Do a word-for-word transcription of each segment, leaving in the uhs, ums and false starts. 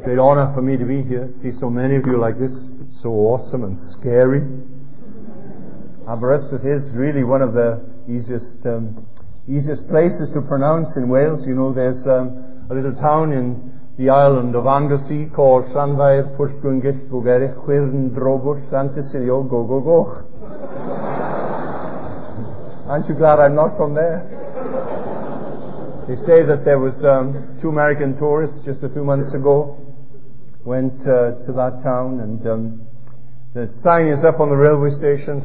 great honor for me to be here, see so many of you like this. It's so awesome and scary. Aberystwyth is really one of the easiest um, easiest places to pronounce in Wales. You know, there's um, a little town in the island of Anglesey called Llanfair, Pwllgwyngyll, Bwgerich, Chwyrn, Drobwll, Llantysilio, Go Go Goch. Aren't you glad I'm not from there? They say that there was um, two American tourists just a few months ago went uh, to that town, and um, the sign is up on the railway station,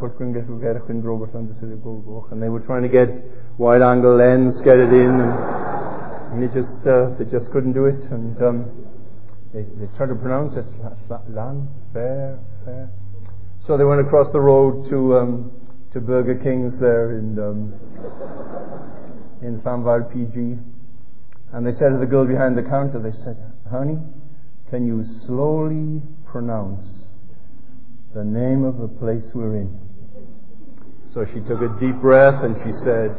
and they were trying to get wide angle lens, get it in, and, and they just uh, they just couldn't do it, and um, they, they tried to pronounce it Lan Fair Fair. So they went across the road to um, to Burger King's there in um, in Llanfair P G, and they said to the girl behind the counter, they said, "Honey, can you slowly pronounce the name of the place we're in?" So she took a deep breath and she said,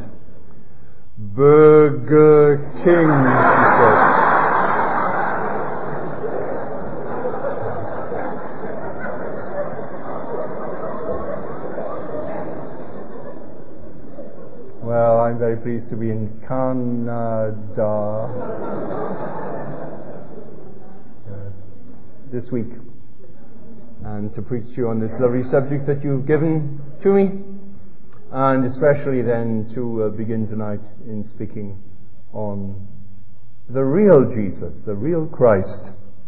"Burger King," she said. Well, I'm very pleased to be in Canada uh, this week, and to preach to you on this lovely subject that you've given to me, and especially then to uh, begin tonight in speaking on the real Jesus, the real Christ.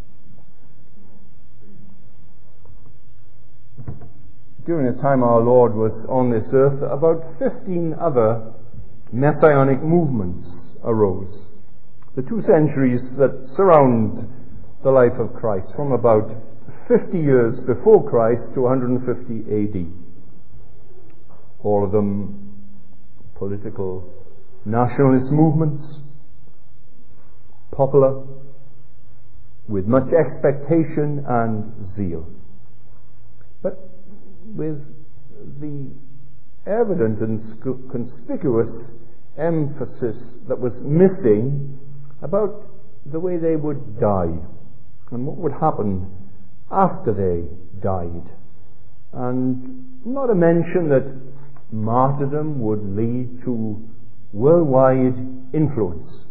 During the time our Lord was on this earth, about fifteen other messianic movements arose. The two centuries that surround the life of Christ, from about fifty years before Christ to one hundred fifty A D. All of them political nationalist movements, popular, with much expectation and zeal. But with the evident and conspicuous emphasis that was missing about the way they would die and what would happen after they died, and not a mention that martyrdom would lead to worldwide influence.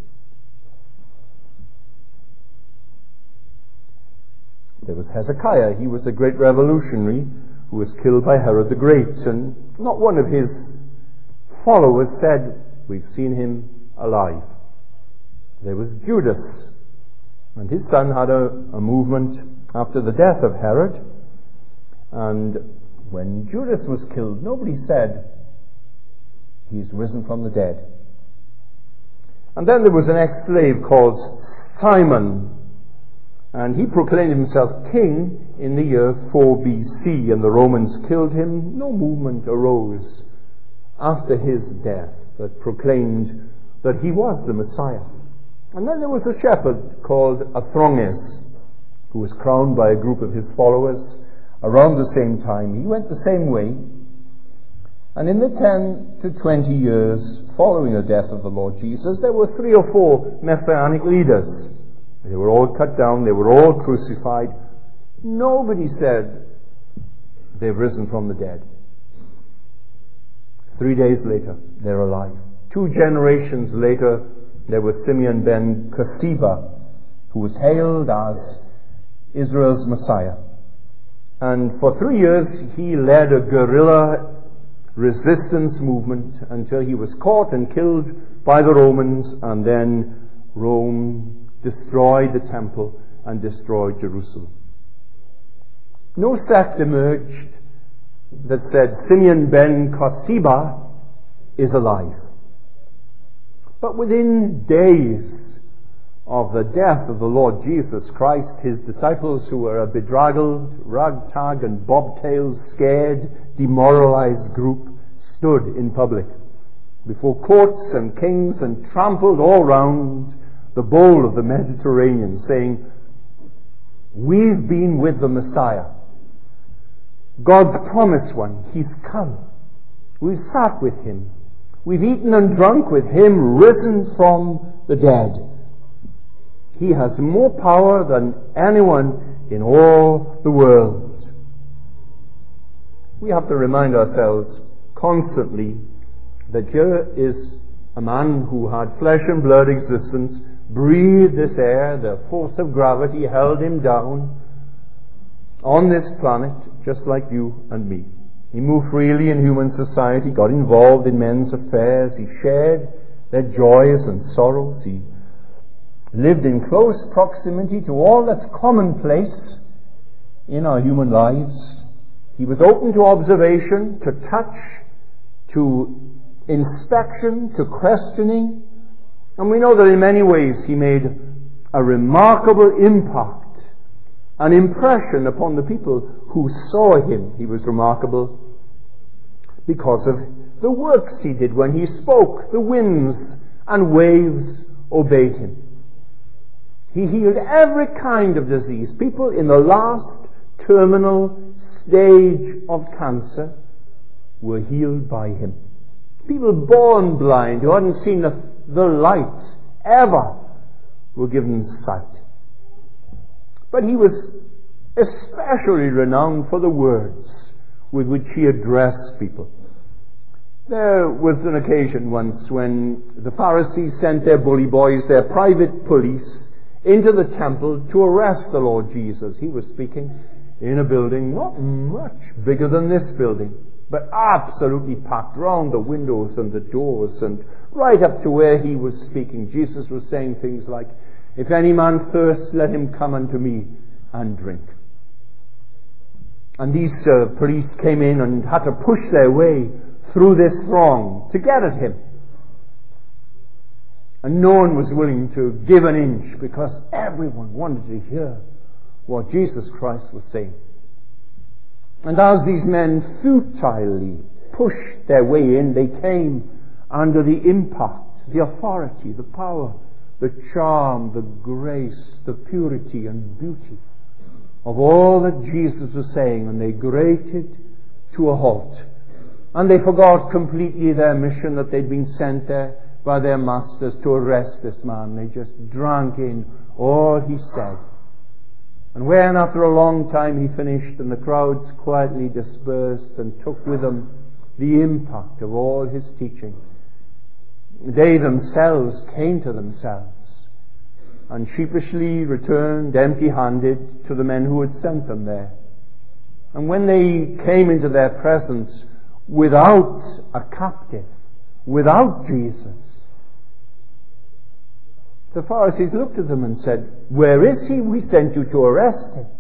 There was Hezekiah. He was a great revolutionary who was killed by Herod the Great, and not one of his followers said, "We've seen him alive." There was Judas, and his son had a, a movement after the death of Herod, and when Judas was killed, nobody said, "He's risen from the dead." And then there was an ex-slave called Simon, and he proclaimed himself king in the year four B C, and the Romans killed him. No movement arose after his death that proclaimed that he was the Messiah. And then there was a shepherd called Athronges, who was crowned by a group of his followers around the same time. He went the same way. And in the ten to twenty years following the death of the Lord Jesus, there were three or four messianic leaders. They were all cut down, they were all crucified. Nobody said they've risen from the dead. Three days later, they're alive. Two generations later, there was Simeon ben Kosiba, who was hailed as Israel's Messiah. And for three years, he led a guerrilla resistance movement until he was caught and killed by the Romans, and then Rome destroyed the temple and destroyed Jerusalem. No sect emerged that said Simeon ben Kosiba is alive. But within days of the death of the Lord Jesus Christ, his disciples, who were a bedraggled, ragtag and bobtailed, scared, demoralized group, stood in public before courts and kings and trampled all round the bowl of the Mediterranean, saying, "We've been with the Messiah, God's promised one. He's come. We've sat with him. We've eaten and drunk with him, risen from the dead. He has more power than anyone in all the world. We have to remind ourselves constantly that here is a man who had flesh and blood existence, breathed this air, the force of gravity held him down on this planet, just like you and me. He moved freely in human society, got involved in men's affairs, he shared their joys and sorrows, he lived in close proximity to all that's commonplace in our human lives. He was open to observation, to touch, to inspection, to questioning. And we know that in many ways he made a remarkable impact, an impression upon the people who saw him. He was remarkable because of the works he did. When he spoke, the winds and waves obeyed him. He healed every kind of disease. People in the last terminal stage of cancer were healed by him. People born blind, who hadn't seen the, the light ever, were given sight. But he was especially renowned for the words with which he addressed people. There was an occasion once when the Pharisees sent their bully boys, their private police, into the temple to arrest the Lord Jesus. He was speaking in a building not much bigger than this building, but absolutely packed round the windows and the doors, and right up to where he was speaking, Jesus was saying things like, "If any man thirst, let him come unto me and drink." And these uh, police came in and had to push their way through this throng to get at him. And no one was willing to give an inch, because everyone wanted to hear what Jesus Christ was saying. And as these men futilely pushed their way in, they came under the impact, the authority, the power, the charm, the grace, the purity and beauty of all that Jesus was saying, and they grated to a halt. And they forgot completely their mission, that they'd been sent there by their masters to arrest this man. They just drank in all he said. And when after a long time he finished and the crowds quietly dispersed and took with them the impact of all his teaching, they themselves came to themselves and sheepishly returned empty-handed to the men who had sent them there. And when they came into their presence without a captive, without Jesus, the Pharisees looked at them and said, "Where is he? We sent you to arrest him."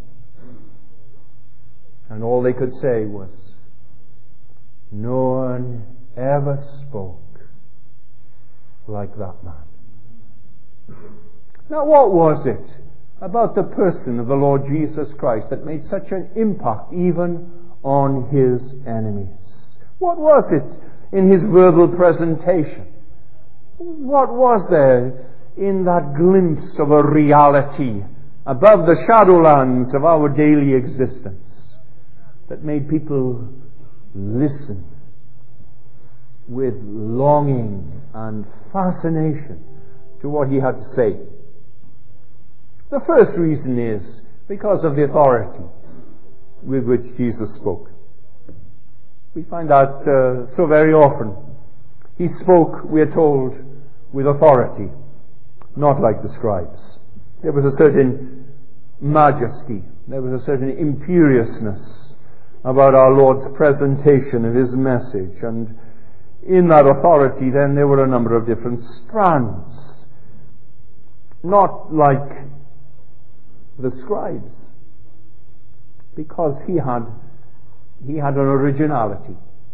And all they could say was, "No one ever spoke like that man." Now, what was it about the person of the Lord Jesus Christ that made such an impact even on his enemies? What was it in his verbal presentation? What was there in that glimpse of a reality above the shadowlands of our daily existence that made people listen with longing and fascination to what he had to say? The first reason is because of the authority with which Jesus spoke. We find that uh, so very often. He spoke, we are told, with authority, not like the scribes. There was a certain majesty, there was a certain imperiousness about our Lord's presentation of his message, and in that authority then there were a number of different strands, not like the scribes, because he had he had an originality.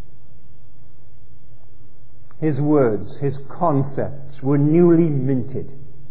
His words, his concepts were newly minted.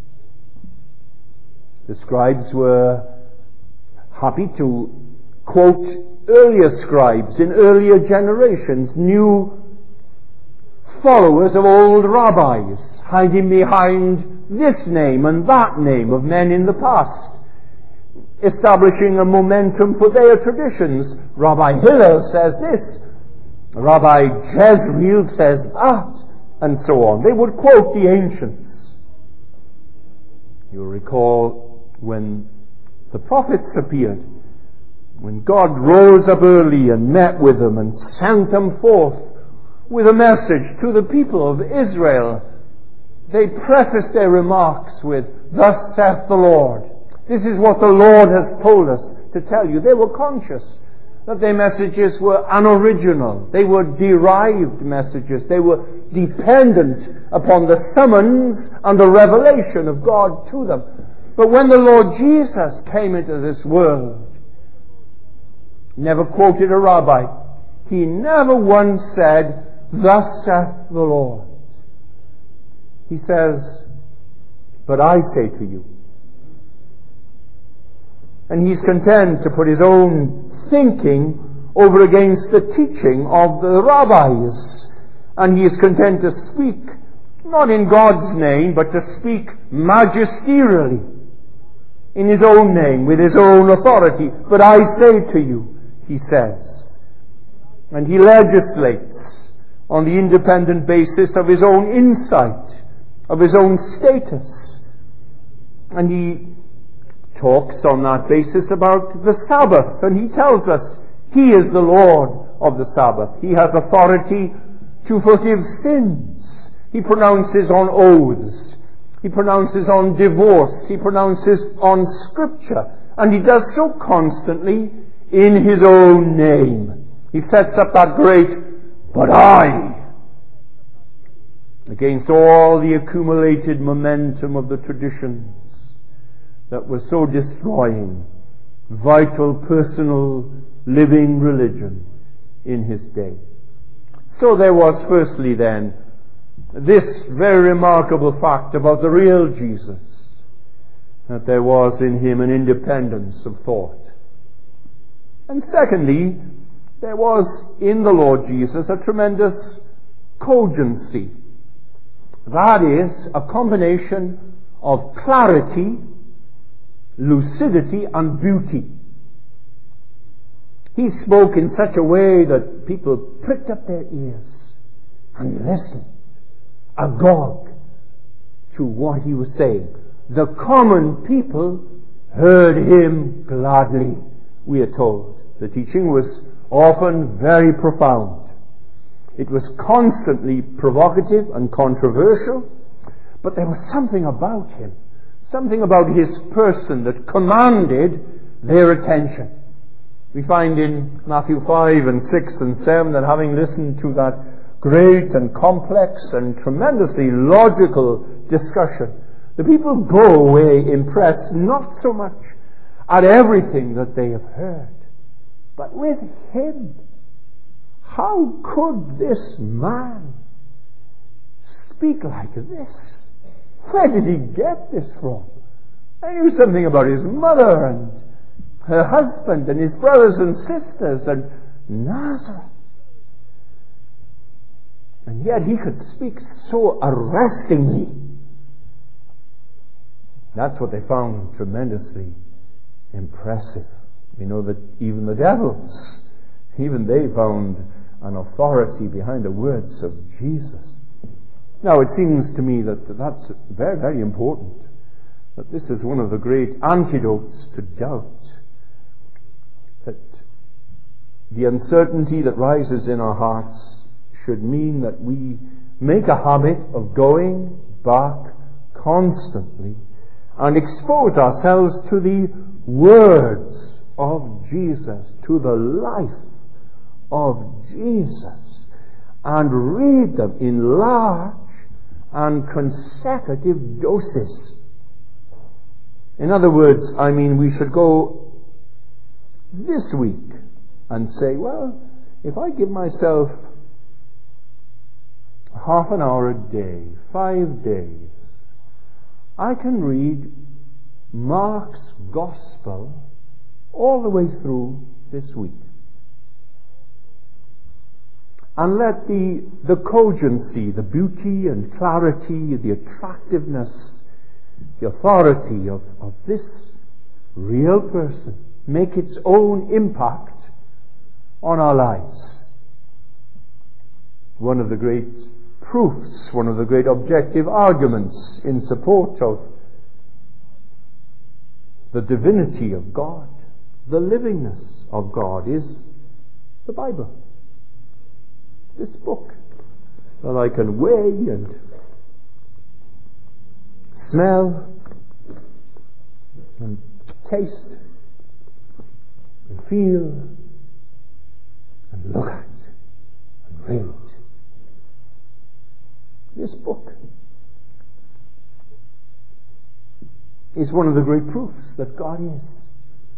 The scribes were happy to quote earlier scribes in earlier generations, new followers of old rabbis, hiding behind this name and that name of men in the past, establishing a momentum for their traditions. Rabbi Hillel says this, Rabbi Jezreel says that, and so on. They would quote the ancients. You'll recall when the prophets appeared, when God rose up early and met with them and sent them forth with a message to the people of Israel, they prefaced their remarks with, "Thus saith the Lord." This is what the Lord has told us to tell you. They were conscious that their messages were unoriginal. They were derived messages. They were dependent upon the summons and the revelation of God to them. But when the Lord Jesus came into this world, never quoted a rabbi, he never once said, "Thus saith the Lord." He says, "But I say to you." And he's content to put his own thinking over against the teaching of the rabbis. And he is content to speak, not in God's name, but to speak magisterially, in his own name, with his own authority. "But I say to you," he says. And he legislates on the independent basis of his own insight, of his own status. And he talks on that basis about the Sabbath, and he tells us he is the Lord of the Sabbath. He has authority to forgive sins. He pronounces on oaths. He pronounces on divorce. He pronounces on Scripture. And he does so constantly in his own name. He sets up that great, "But I," against all the accumulated momentum of the traditions that was so destroying vital, personal, living religion in his day. So there was firstly then this very remarkable fact about the real Jesus, that there was in him an independence of thought. And secondly, there was in the Lord Jesus a tremendous cogency. That is, a combination of clarity, lucidity, and beauty. He spoke in such a way that people pricked up their ears and listened, agog to what he was saying. The common people heard him gladly, we are told. The teaching was often very profound. It was constantly provocative and controversial, but there was something about him, something about his person that commanded their attention. We find in Matthew five and six and seven that having listened to that great and complex and tremendously logical discussion, the people go away impressed not so much at everything that they have heard, but with him. How could this man speak like this? Where did he get this from? I knew something about his mother and her husband and his brothers and sisters and Nazareth. And yet he could speak so arrestingly. That's what they found tremendously impressive. We know that even the devils, even they found an authority behind the words of Jesus. Now, it seems to me that that's very, very important. That this is one of the great antidotes to doubt. That the uncertainty that rises in our hearts should mean that we make a habit of going back constantly and expose ourselves to the words of Jesus, to the life of Jesus, and read them in large and consecutive doses. In other words, I mean, we should go this week and say, well, if I give myself half an hour a day, five days, I can read Mark's Gospel all the way through this week. And let the, the cogency, the beauty and clarity, the attractiveness, the authority of, of this real person make its own impact on our lives. One of the great proofs, one of the great objective arguments in support of the divinity of God, the livingness of God, is the Bible. This book that I can weigh and smell and taste and feel and look at and read. This book is one of the great proofs that God is.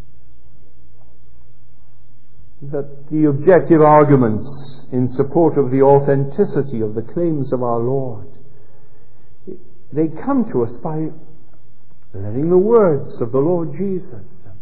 That the objective arguments in support of the authenticity of the claims of our Lord, they come to us by letting the words of the Lord Jesus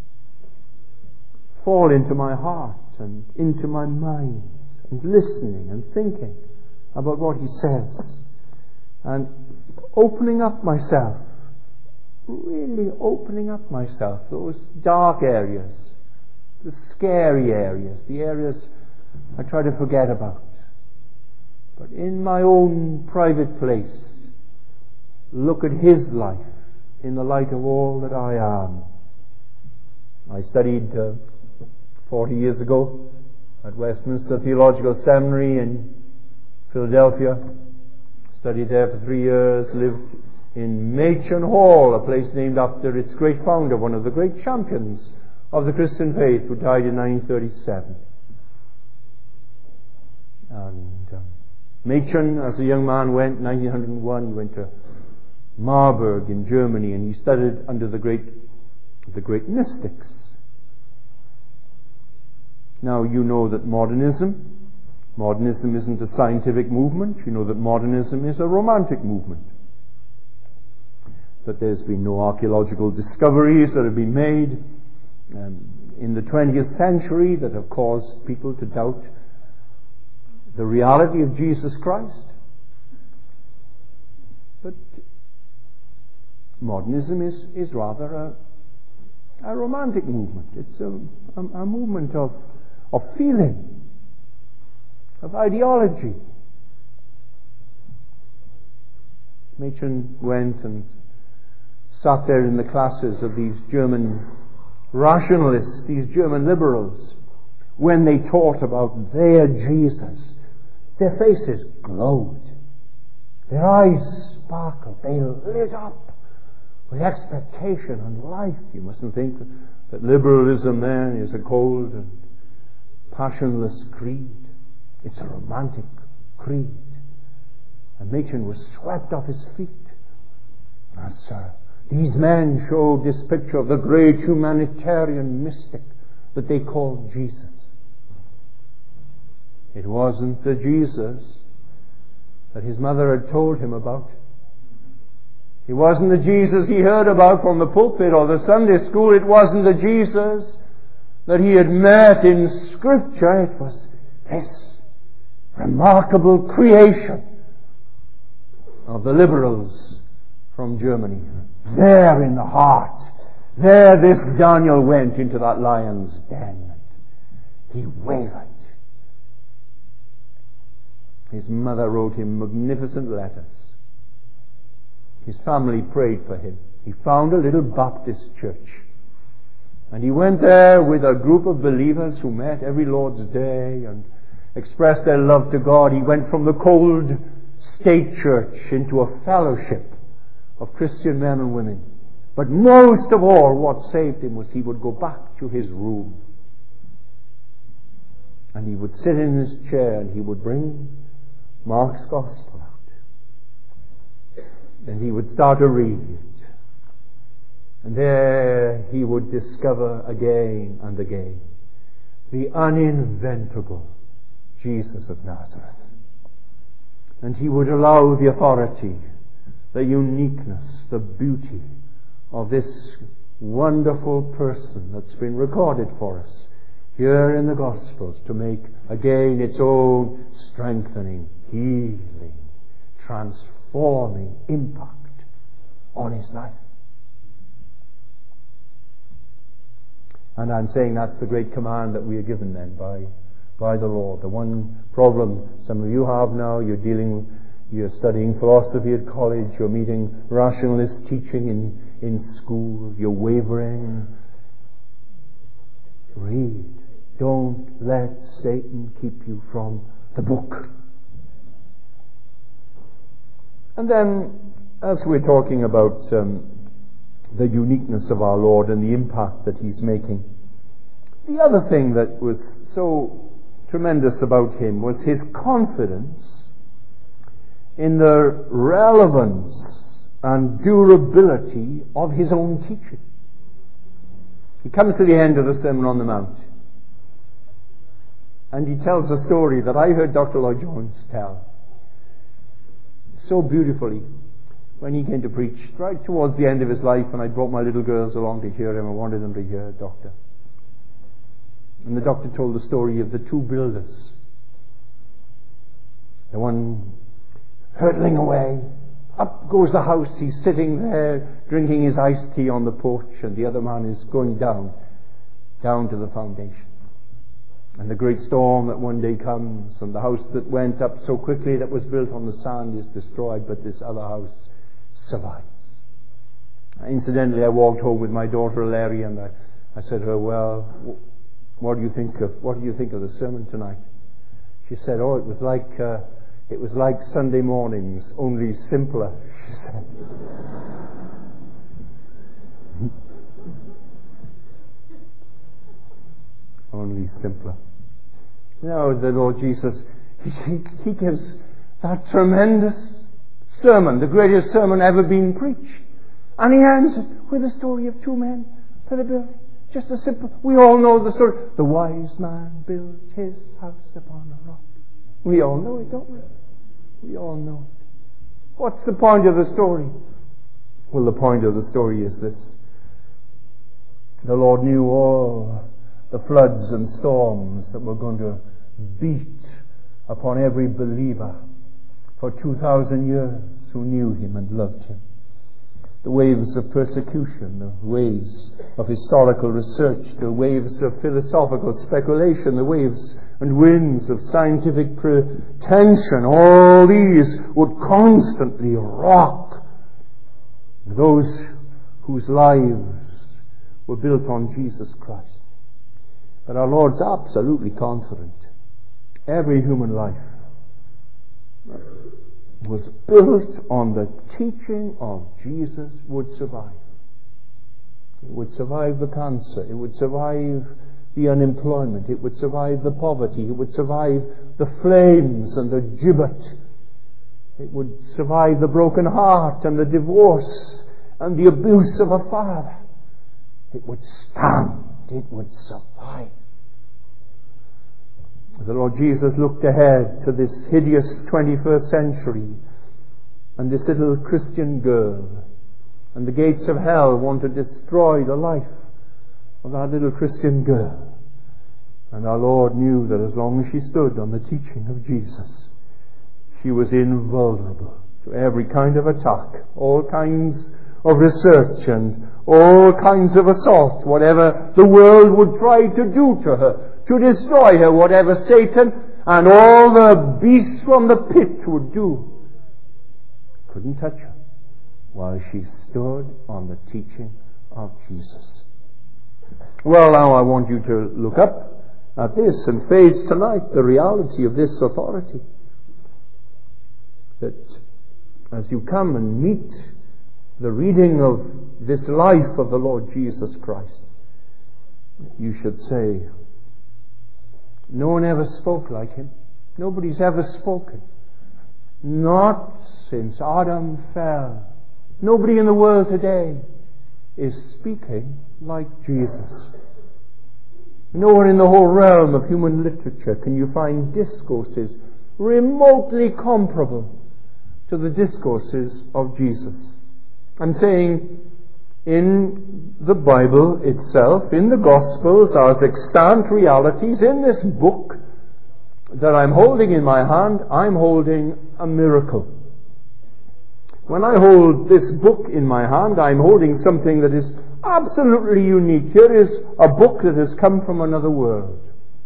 fall into my heart and into my mind, and listening and thinking about what He says, and opening up myself, really opening up myself, those dark areas, the scary areas, the areas I try to forget about. But in my own private place, look at His life in the light of all that I am. I studied uh, forty years ago at Westminster Theological Seminary in Philadelphia. Studied there for three years, lived in Machen Hall, a place named after its great founder, one of the great champions of the Christian faith, who died in nineteen thirty-seven. And um, Machen, as a young man, went, nineteen oh one, he went to Marburg in Germany, and he studied under the great, the great mystics. Now, you know that modernism, modernism isn't a scientific movement. You know that modernism is a romantic movement. That there's been no archaeological discoveries that have been made um, in the twentieth century that have caused people to doubt the reality of Jesus Christ. But modernism is, is rather a, a romantic movement. It's a, a, a movement of, of feeling, of ideology. Machen went and sat there in the classes of these German rationalists, these German liberals. When they taught about their Jesus, their faces glowed, their eyes sparkled, they lit up with expectation and life. You mustn't think that liberalism then is a cold and passionless creed. It's a romantic creed. And Machen was swept off his feet as uh, these men showed this picture of the great humanitarian mystic that they called Jesus. It wasn't the Jesus that his mother had told him about. It wasn't the Jesus he heard about from the pulpit or the Sunday school. It wasn't the Jesus that he had met in Scripture. It was this remarkable creation of the liberals from Germany. There in the heart, there this Daniel went into that lion's den. He wavered. His mother wrote him magnificent letters. His family prayed for him. He found a little Baptist church. And he went there with a group of believers who met every Lord's Day and expressed their love to God. He went from the cold state church into a fellowship of Christian men and women. But most of all, what saved him was he would go back to his room. And he would sit in his chair and he would bring Mark's Gospel out. And he would start to read it. And there he would discover again and again the uninventable Jesus of Nazareth. And he would allow the authority, the uniqueness, the beauty of this wonderful person that's been recorded for us here in the Gospels to make again its own strengthening, healing, transforming impact on his life. And I'm saying that's the great command that we are given then by, by the Lord. The one problem some of you have now, you're dealing, you're studying philosophy at college, you're meeting rationalist teaching in, in school, you're wavering. Read. Don't let Satan keep you from the book. And then, as we're talking about um, the uniqueness of our Lord and the impact that He's making, the other thing that was so tremendous about Him was His confidence in the relevance and durability of His own teaching. He comes to the end of the Sermon on the Mount, and he tells a story that I heard Doctor Lloyd Jones tell so beautifully when he came to preach right towards the end of his life, and I brought my little girls along to hear him. I wanted them to hear Doctor. And the doctor told the story of the two builders. The one hurtling away. Up goes the house. He's sitting there drinking his iced tea on the porch, and the other man is going down, down to the foundation. And the great storm that one day comes, and the house that went up so quickly that was built on the sand is destroyed, but this other house survives. Incidentally, I walked home with my daughter Larry, and I, I said to her, "Well, what do you think of what do you think of the sermon tonight?" She said, "Oh, it was like uh, it was like Sunday mornings, only simpler," she said. Only simpler. Now, the Lord Jesus, he, he gives that tremendous sermon, the greatest sermon ever been preached. And he ends it with the story of two men that are building. Just a simple, we all know the story. The wise man built his house upon a rock. We all know it, don't we? We all know it. What's the point of the story? Well, the point of the story is this. The Lord knew all the floods and storms that were going to beat upon every believer for two thousand years who knew Him and loved Him. The waves of persecution, the waves of historical research, the waves of philosophical speculation, the waves and winds of scientific pretension, all these would constantly rock those whose lives were built on Jesus Christ. But our Lord's absolutely confident. Every human life was built on the teaching of Jesus would survive. It would survive the cancer. It would survive the unemployment. It would survive the poverty. It would survive the flames and the gibbet. It would survive the broken heart and the divorce and the abuse of a father. It would stand. It would survive. The Lord Jesus looked ahead to this hideous twenty-first century and this little Christian girl, and the gates of hell want to destroy the life of that little Christian girl. And our Lord knew that as long as she stood on the teaching of Jesus, she was invulnerable to every kind of attack, all kinds of research and all kinds of assault, whatever the world would try to do to her, to destroy her, whatever Satan and all the beasts from the pit would do. Couldn't touch her while she stood on the teaching of Jesus. Well, now I want you to look up at this and face tonight the reality of this authority. That as you come and meet the reading of this life of the Lord Jesus Christ, you should say, no one ever spoke like Him. Nobody's ever spoken. Not since Adam fell. Nobody in the world today is speaking like Jesus. Nowhere in the whole realm of human literature can you find discourses remotely comparable to the discourses of Jesus. I'm saying in the Bible itself, in the Gospels, as extant realities, in this book that I'm holding in my hand, I'm holding a miracle. When I hold this book in my hand, I'm holding something that is absolutely unique. Here is a book that has come from another world.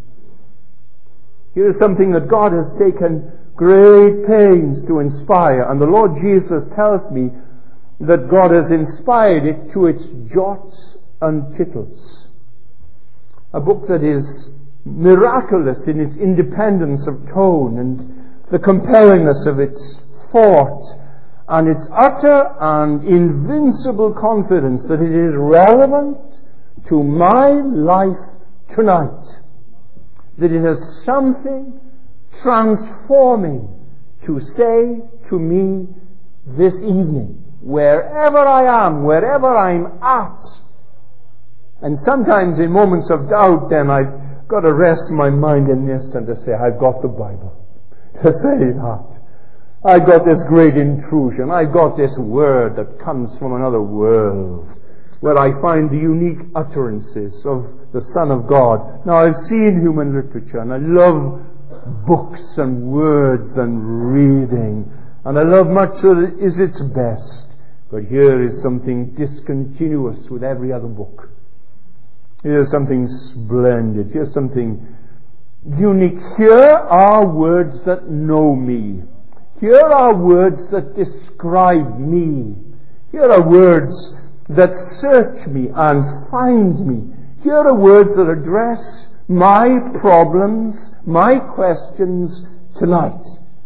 Here is something that God has taken great pains to inspire, and the Lord Jesus tells me that God has inspired it to its jots and tittles. A book that is miraculous in its independence of tone and the comparingness of its thought and its utter and invincible confidence that it is relevant to my life tonight, that it has something transforming to say to me this evening, wherever I am, wherever I'm at. And sometimes in moments of doubt, then I've got to rest my mind in this and to say, I've got the Bible. To say that. I've got this great intrusion. I've got this word that comes from another world, where I find the unique utterances of the Son of God. Now, I've seen human literature, and I love books and words and reading, and I love much that is its best. But here is something discontinuous with every other book. Here's something splendid. Here's something unique. Here are words that know me. Here are words that describe me. Here are words that search me and find me. Here are words that address my problems, my questions tonight.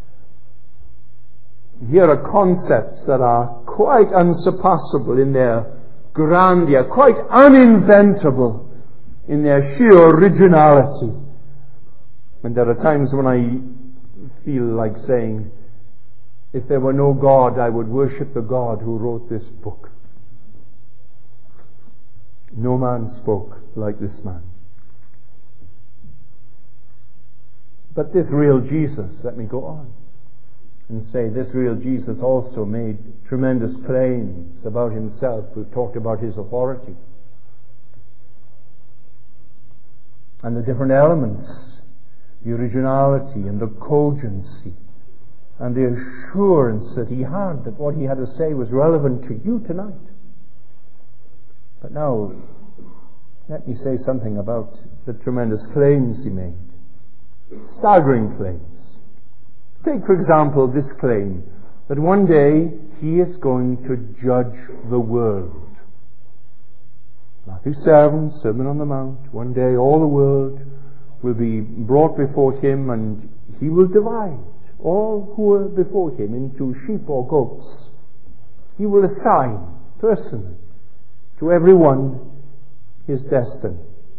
Here are concepts that are quite unsurpassable in their grandeur, quite uninventable in their sheer originality. And there are times when I feel like saying, if there were no God, I would worship the God who wrote this book. No man spoke like this man. But this real Jesus, let me go on and say, this real Jesus also made tremendous claims about himself. We've talked about his authority and the different elements, the originality and the cogency and the assurance that he had that what he had to say was relevant to you tonight. But now, let me say something about the tremendous claims he made. Staggering claims. Take, for example, this claim that one day he is going to judge the world. Matthew seven, Sermon on the Mount. One day all the world will be brought before him, and he will divide all who are before him into sheep or goats. He will assign personally to everyone his destiny.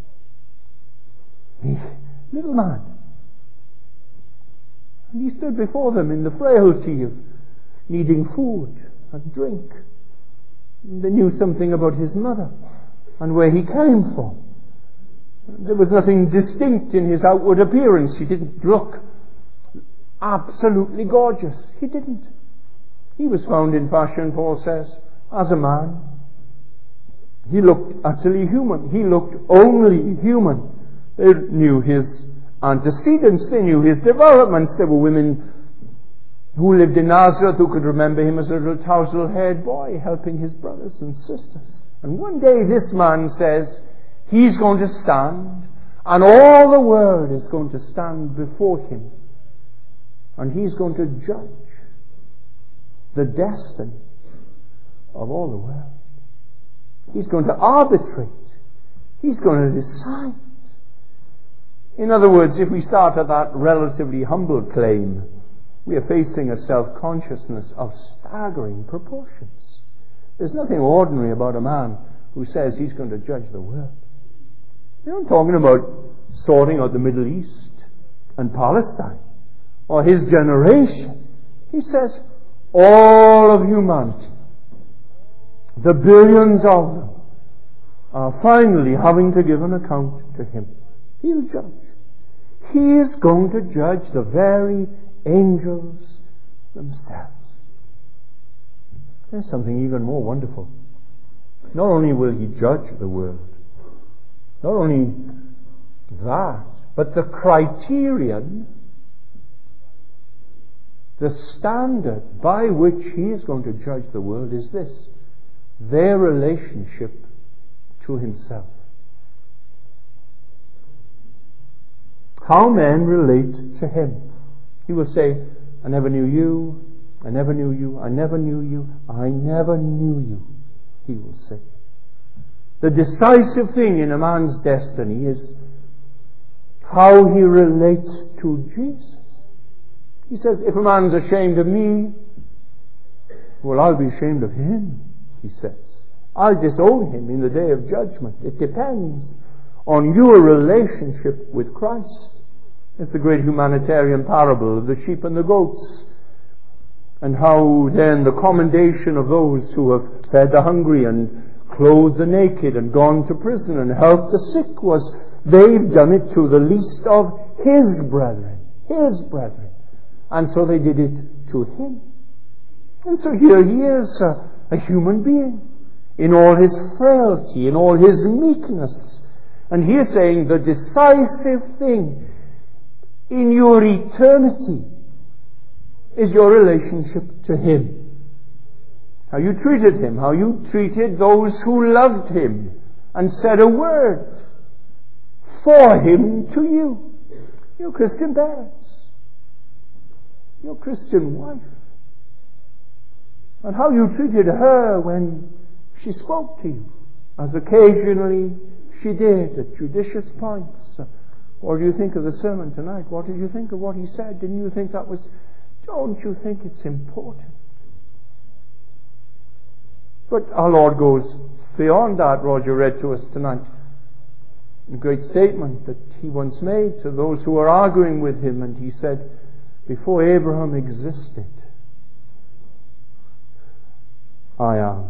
He, little man. And he stood before them in the frailty of needing food and drink. And they knew something about his mother and where he came from. There was nothing distinct in his outward appearance. He didn't look absolutely gorgeous. He didn't. He was found in fashion, Paul says, as a man. He looked utterly human. He looked only human. They knew his antecedents. They knew his developments. There were women who lived in Nazareth who could remember him as a little tousle-haired boy helping his brothers and sisters. And one day this man says he's going to stand, and all the world is going to stand before him, and he's going to judge the destiny of all the world. He's going to arbitrate. He's going to decide. In other words, if we start at that relatively humble claim, we are facing a self-consciousness of staggering proportions. There's nothing ordinary about a man who says he's going to judge the world. You're not talking about sorting out the Middle East and Palestine or his generation. He says all of humanity, the billions of them, are finally having to give an account to him. He'll judge. He is going to judge the very angels themselves. There's something even more wonderful. Not only will he judge the world, not only that, but the criterion, the standard by which he is going to judge the world is this: their relationship to himself. How men relate to him. He will say, I never knew you, I never knew you, I never knew you, I never knew you, he will say. The decisive thing in a man's destiny is how he relates to Jesus. He says, if a man's ashamed of me, well, I'll be ashamed of him, he says. I'll disown him in the day of judgment. It depends on your relationship with Christ. It's the great humanitarian parable of the sheep and the goats, and how then the commendation of those who have fed the hungry and clothed the naked and gone to prison and helped the sick was, they've done it to the least of his brethren. His brethren. And so they did it to him. And so here he is, a, a human being, in all his frailty, in all his meekness. And he is saying the decisive thing in your eternity is your relationship to him. How you treated him, how you treated those who loved him and said a word for him to you. Your Christian parents, your Christian wife, and how you treated her when she spoke to you, as occasionally she did at judicious points. What do you think of the sermon tonight? What did you think of what he said? Didn't you think that was... Don't you think it's important? But our Lord goes beyond that. Roger read to us tonight a great statement that he once made to those who were arguing with him, and he said, before Abraham existed, I am.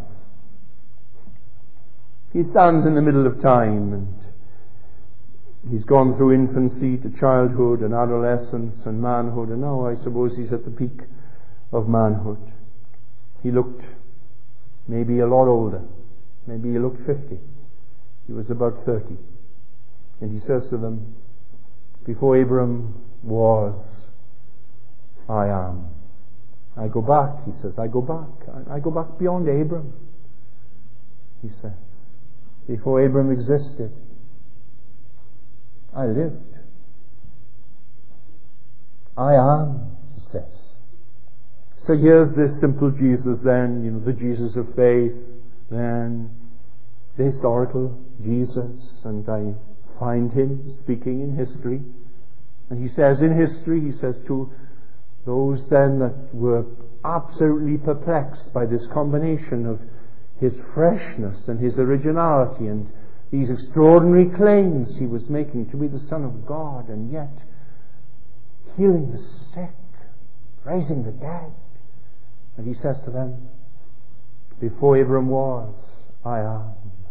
He stands in the middle of time, and he's gone through infancy to childhood and adolescence and manhood, and now I suppose he's at the peak of manhood. He looked maybe a lot older. Maybe he looked fifty. He was about thirty. And he says to them, before Abraham was, I am. I go back, he says, I go back. I, I go back beyond Abraham, he says. Before Abraham existed, I lived. I am, he says. So here's this simple Jesus then, you know, the Jesus of faith, then the historical Jesus, and I find him speaking in history. And he says in history, he says to those then that were absolutely perplexed by this combination of his freshness and his originality and these extraordinary claims he was making to be the Son of God, and yet healing the sick, raising the dead. And he says to them, before Abraham was, I am.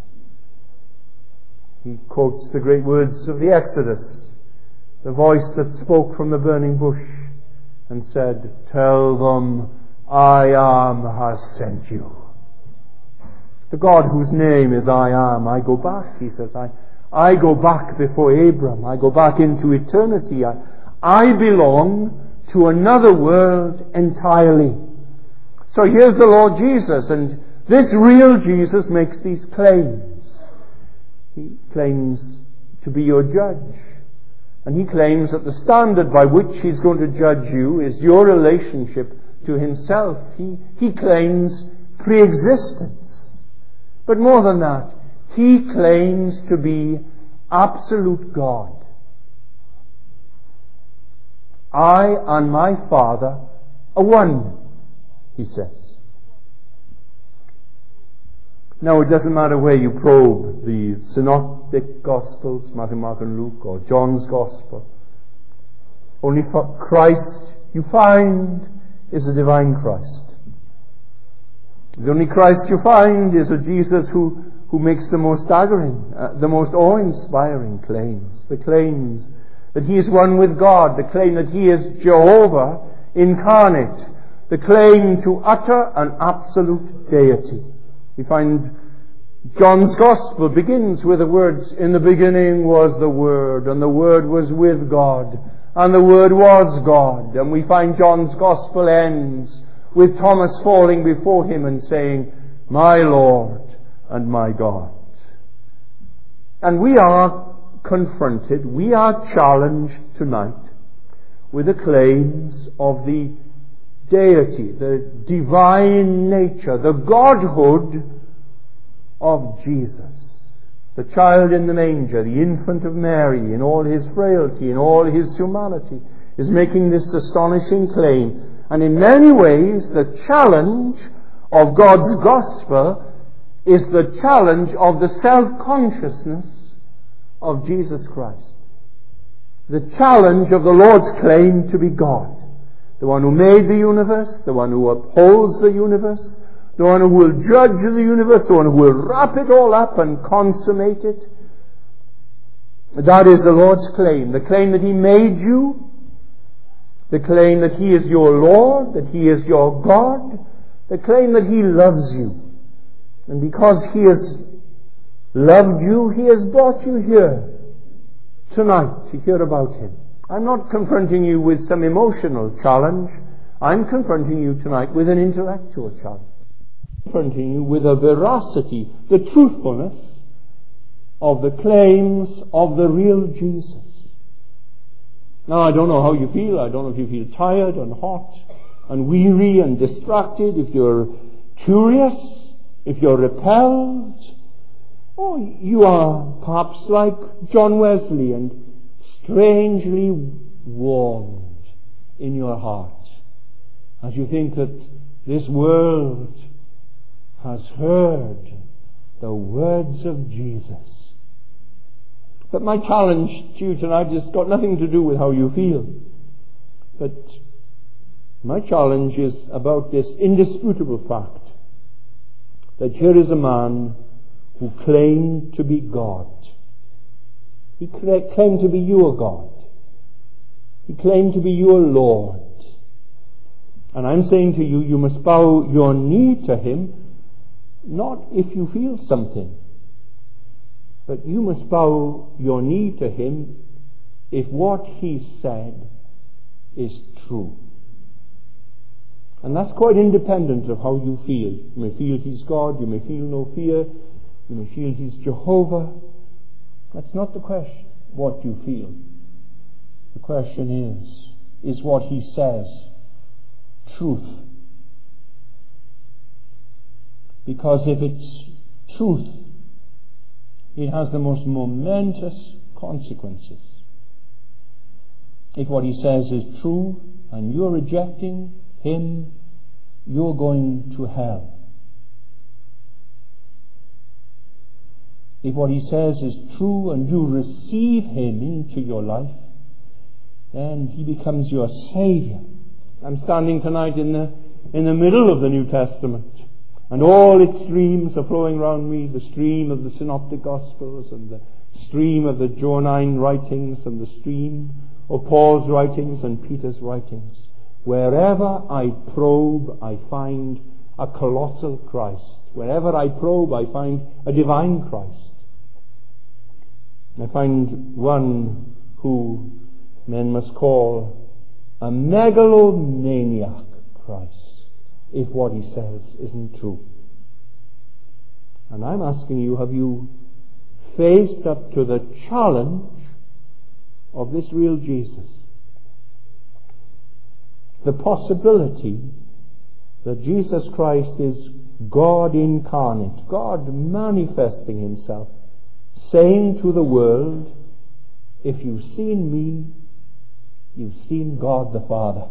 He quotes the great words of the Exodus, the voice that spoke from the burning bush and said, tell them, I am has sent you. The God whose name is I am. I go back, he says. I, I go back before Abraham. I go back into eternity. I, I belong to another world entirely. So here's the Lord Jesus, and this real Jesus makes these claims. He claims to be your judge. And he claims that the standard by which he's going to judge you is your relationship to himself. He, he claims pre-existence. But more than that, he claims to be absolute God. I and my Father are one, he says. Now, it doesn't matter where you probe the synoptic Gospels, Matthew, Mark and Luke, or John's Gospel. Only for Christ you find is the divine Christ. The only Christ you find is a Jesus who, who makes the most staggering, uh, the most awe-inspiring claims. The claims that he is one with God, the claim that he is Jehovah incarnate, the claim to utter an absolute deity. We find John's Gospel begins with the words, in the beginning was the Word, and the Word was with God, and the Word was God. And we find John's Gospel ends with Thomas falling before him and saying, my Lord and my God. And we are confronted, we are challenged tonight with the claims of the deity, the divine nature, the godhood of Jesus. The child in the manger, the infant of Mary, in all his frailty, in all his humanity, is making this astonishing claim. And in many ways, the challenge of God's gospel is the challenge of the self-consciousness of Jesus Christ. The challenge of the Lord's claim to be God. The one who made the universe, the one who upholds the universe, the one who will judge the universe, the one who will wrap it all up and consummate it. That is the Lord's claim. The claim that He made you, the claim that He is your Lord, that He is your God, the claim that He loves you. And because He has loved you, He has brought you here tonight to hear about Him. I'm not confronting you with some emotional challenge. I'm confronting you tonight with an intellectual challenge. I'm confronting you with a veracity, the truthfulness of the claims of the real Jesus. Now, I don't know how you feel. I don't know if you feel tired and hot and weary and distracted, if you're curious, if you're repelled. Oh, you are perhaps like John Wesley and strangely warmed in your heart as you think that this world has heard the words of Jesus. But my challenge to you tonight has got nothing to do with how you feel. But my challenge is about this indisputable fact that here is a man who claimed to be God. He claimed to be your God. He claimed to be your Lord. And I'm saying to you, you must bow your knee to Him, not if you feel something, but you must bow your knee to Him if what He said is true. And that's quite independent of how you feel. You may feel He's God, you may feel no fear, you may feel He's Jehovah. That's not the question, what you feel. The question is, is what He says truth? Because if it's truth, it has the most momentous consequences. If what He says is true and you're rejecting Him, you're going to hell. If what He says is true and you receive Him into your life, then He becomes your Saviour. I'm standing tonight in the in the middle of the New Testament, and all its streams are flowing around me, the stream of the Synoptic Gospels and the stream of the Johannine writings and the stream of Paul's writings and Peter's writings. Wherever I probe, I find a colossal Christ. Wherever I probe, I find a divine Christ. I find one who men must call a megalomaniac Christ, if what He says isn't true. And I'm asking you, have you faced up to the challenge of this real Jesus? The possibility that Jesus Christ is God incarnate, God manifesting Himself, saying to the world, if you've seen me, you've seen God the Father.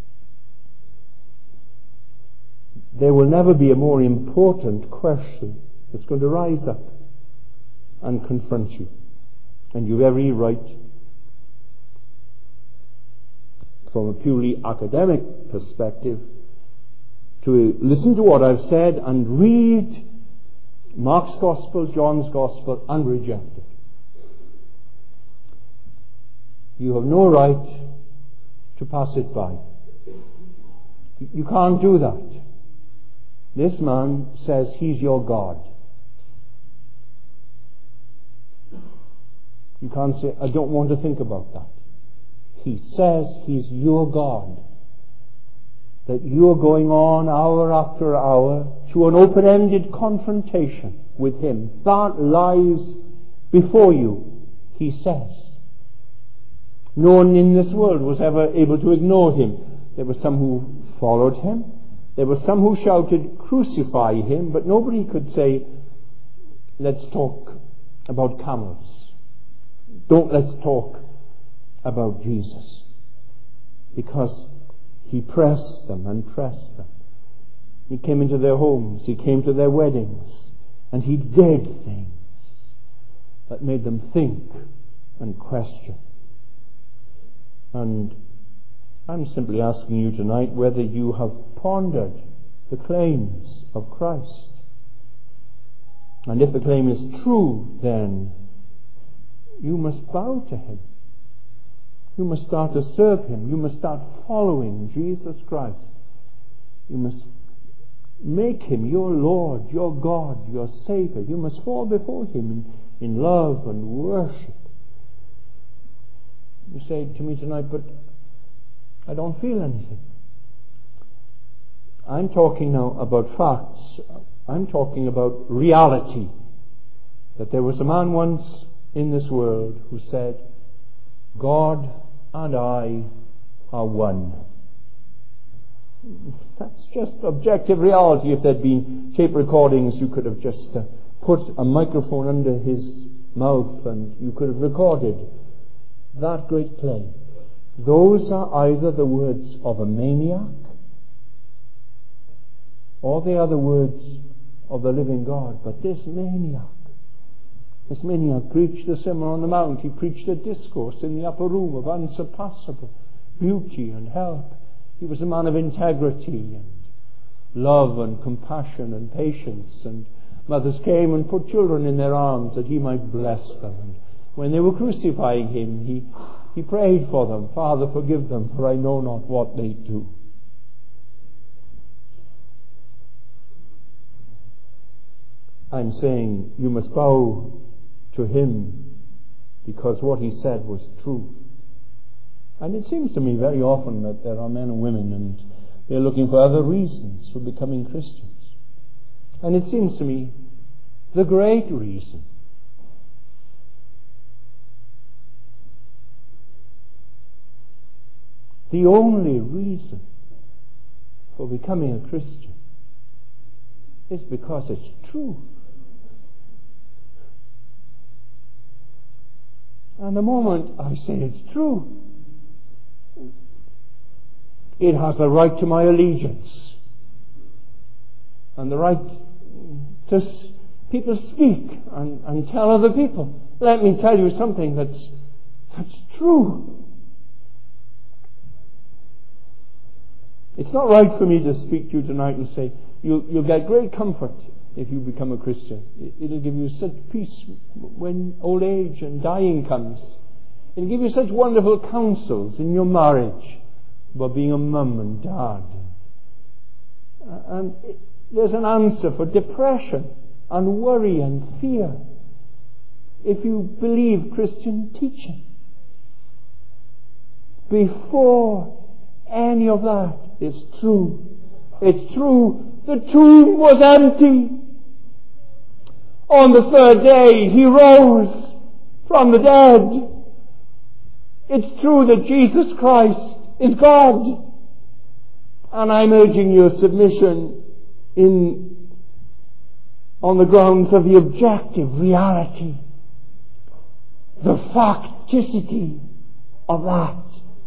There will never be a more important question that's going to rise up and confront you. And you've every right, from a purely academic perspective, to listen to what I've said and read Mark's Gospel, John's Gospel, and reject it. You have no right to pass it by. You can't do that. This man says He's your God. You can't say, I don't want to think about that. He says He's your God. That you're going on hour after hour to an open-ended confrontation with Him. That lies before you, He says. No one in this world was ever able to ignore Him. There were some who followed him. There were some who shouted, "Crucify him," but nobody could say, "Let's talk about camels. Don't let's talk about Jesus." Because he pressed them and pressed them. He came into their homes, he came to their weddings, and he did things that made them think and question. And I'm simply asking you tonight whether you have pondered the claims of Christ. And if the claim is true, then you must bow to him. You must start to serve him. You must start following Jesus Christ. You must make him your Lord, your God, your Savior. You must fall before him in, in love and worship. You say to me tonight, "But I don't feel anything." I'm talking now about facts. I'm talking about reality. That there was a man once in this world who said, "God and I are one." That's just objective reality. If there'd been tape recordings, you could have just uh, put a microphone under his mouth and you could have recorded that great claim. Those are either the words of a maniac or they are the words of the living God. But this maniac, this maniac preached the Sermon on the Mount. He preached a discourse in the upper room of unsurpassable beauty and help. He was a man of integrity and love and compassion and patience. And mothers came and put children in their arms that he might bless them. And when they were crucifying him, he, he prayed for them, "Father, forgive them, for I know not what they do." I'm saying you must bow to him because what he said was true. And it seems to me very often that there are men and women and they're looking for other reasons for becoming Christians. And it seems to me the great reason the only reason for becoming a Christian is because it's true. And the moment I say it's true, it has the right to my allegiance and the right to s- people speak and, and tell other people. Let me tell you something that's that's true. It's not right for me to speak to you tonight and say you'll, you'll get great comfort if you become a Christian. It, it'll give you such peace when old age and dying comes. It'll give you such wonderful counsels in your marriage about being a mum and dad. And it, there's an answer for depression and worry and fear if you believe Christian teaching. Before any of that is true, it's true, the tomb was empty. On the third day, he rose from the dead. It's true that Jesus Christ is God. And I'm urging your submission in on the grounds of the objective reality, the facticity of that.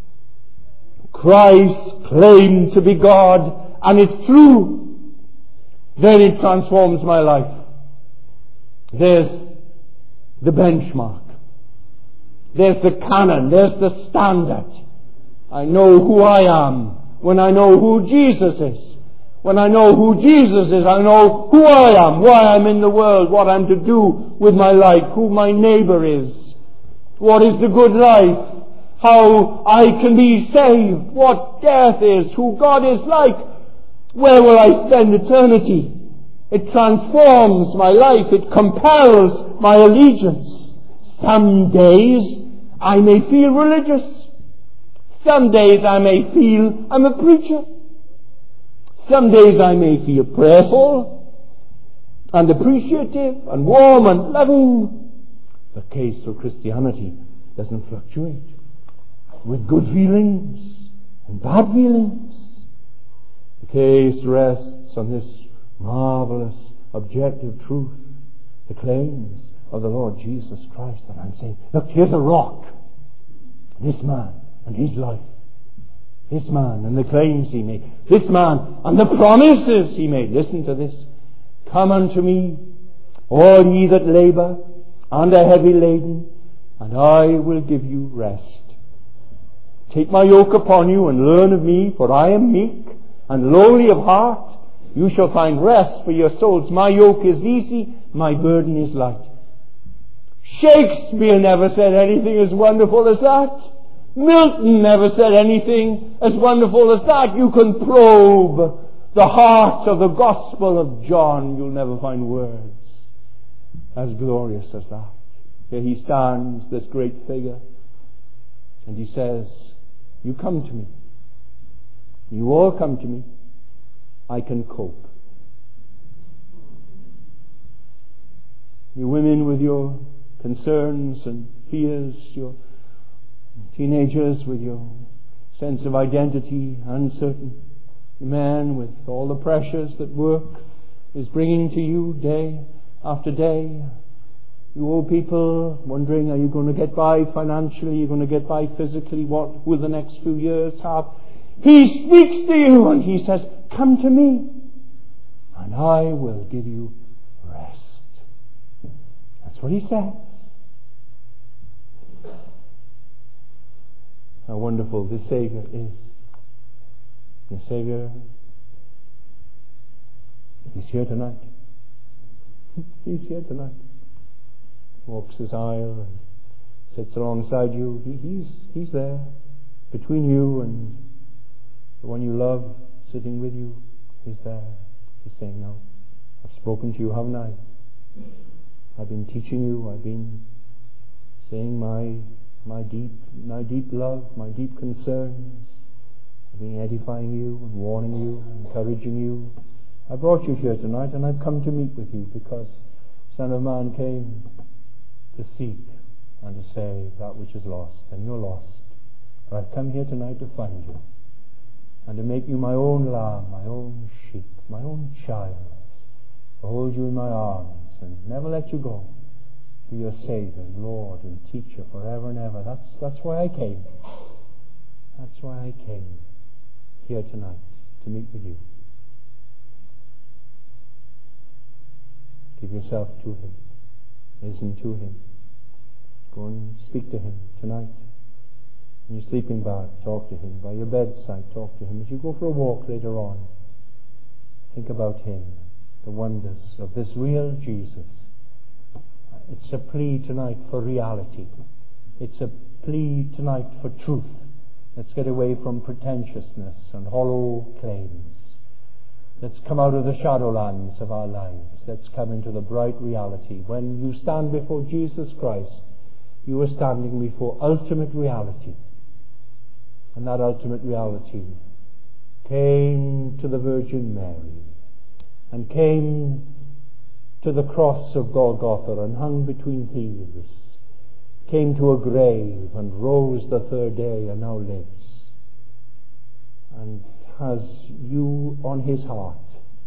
Christ claimed to be God, and it's true. Then it transforms my life. There's the benchmark. There's the canon. There's the standard. I know who I am when I know who Jesus is. When I know who Jesus is, I know who I am, why I'm in the world, what I'm to do with my life, who my neighbor is, what is the good life, how I can be saved, what death is, who God is like, where will I spend eternity. It transforms my life. It compels my allegiance. Some days I may feel religious. Some days I may feel I'm a preacher. Some days I may feel prayerful and appreciative and warm and loving. The case of Christianity doesn't fluctuate with good feelings and bad feelings. The case rests on this marvelous objective truth, the claims of the Lord Jesus Christ. And I'm saying, look, here's a rock. This man and his life. This man and the claims he made. This man and the promises he made. Listen to this. Come unto me, all ye that labour and are heavy laden, and I will give you rest. Take my yoke upon you and learn of me, for I am meek and lowly of heart. You shall find rest for your souls. My yoke is easy, my burden is light. Shakespeare never said anything as wonderful as that. Milton never said anything as wonderful as that. You can probe the heart of the Gospel of John. You'll never find words as glorious as that. Here he stands, this great figure, and he says, you come to me. You all come to me. I can cope. You women with your concerns and fears, your teenagers with your sense of identity uncertain, you men with all the pressures that work is bringing to you day after day, you old people wondering, are you going to get by financially, are you going to get by physically, what will the next few years have? He speaks to you and he says, come to me and I will give you rest. That's what he says. How wonderful this Saviour is. The Saviour, He's here tonight. He's here tonight. Walks this aisle and sits alongside you. He, he's, he's there between you and the one you love sitting with you. He's there. He's saying, no, I've spoken to you, haven't I? I've been teaching you. I've been saying my my deep my deep love, my deep concerns. I've been edifying you and warning you, encouraging you. I brought you here tonight and I've come to meet with you because Son of Man came to seek and to save that which is lost, and you're lost. But I've come here tonight to find you and to make you my own lamb, my own sheep, my own child, to hold you in my arms and never let you go. Be your Saviour, Lord and Teacher forever and ever. That's, that's why I came. That's why I came here tonight, to meet with you. Give yourself to Him. Listen to Him. Go and speak to Him tonight. In your sleeping bag, talk to Him. By your bedside, talk to Him. As you go for a walk later on, think about Him, the wonders of this real Jesus. It's a plea tonight for reality. It's a plea tonight for truth. Let's get away from pretentiousness and hollow claims. Let's come out of the shadowlands of our lives. Let's come into the bright reality. When you stand before Jesus Christ, you are standing before ultimate reality. And that ultimate reality came to the Virgin Mary and came to the cross of Golgotha and hung between thieves, came to a grave and rose the third day and now lives, and has you on His heart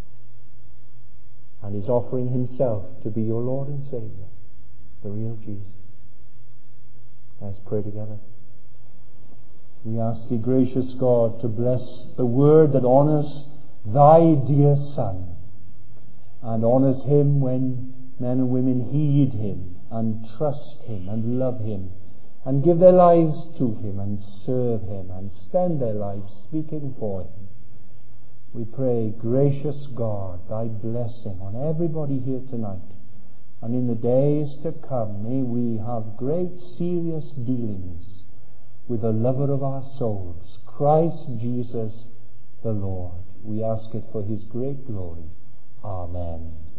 and is offering Himself to be your Lord and Saviour, the real Jesus. Let's pray together. We ask Thee, gracious God, to bless the word that honours Thy dear Son, and honours Him when men and women heed Him and trust Him and love Him and give their lives to Him and serve Him and spend their lives speaking for Him. We pray, gracious God, Thy blessing on everybody here tonight, and in the days to come may we have great serious dealings with the lover of our souls, Christ Jesus the Lord. We ask it for His great glory. Amen.